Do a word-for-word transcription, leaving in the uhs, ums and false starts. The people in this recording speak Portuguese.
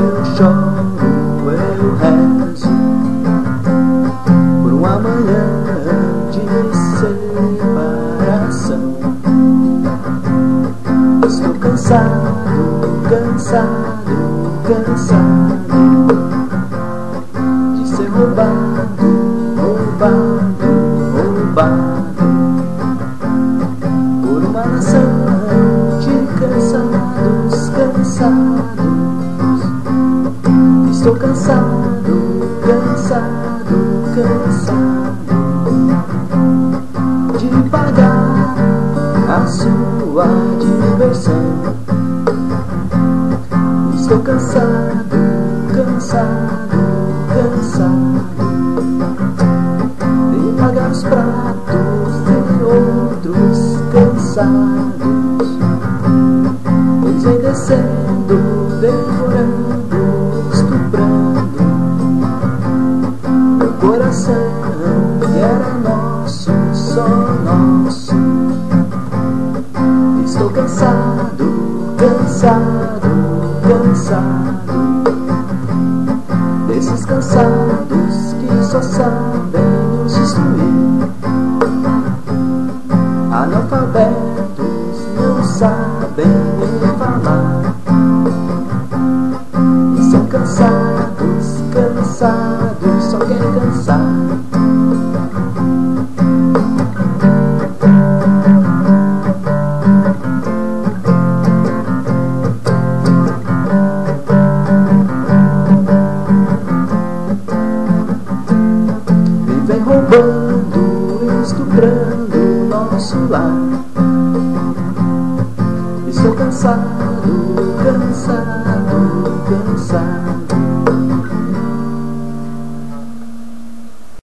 eu choro, eu rezo por um amanhã de separação. Estou cansado, cansado, cansado de ser roubado, roubado, roubado por uma nação de cansados, cansados. Estou cansado, cansado, cansado de pagar a sua diversão. Estou cansado, cansado, cansado de pagar os pratos de outros cansados. Eles vêm descendo, devorando, estuprando meu coração que era nosso, só nosso. Estou cansado, cansado, cansado desses cansados que só sabem nos destruir. Analfabetos não sabem nem falar e são cansados, cansados, só querem cansar. Vem roubando, estuprando nosso lar. Estou cansado, cansado, cansado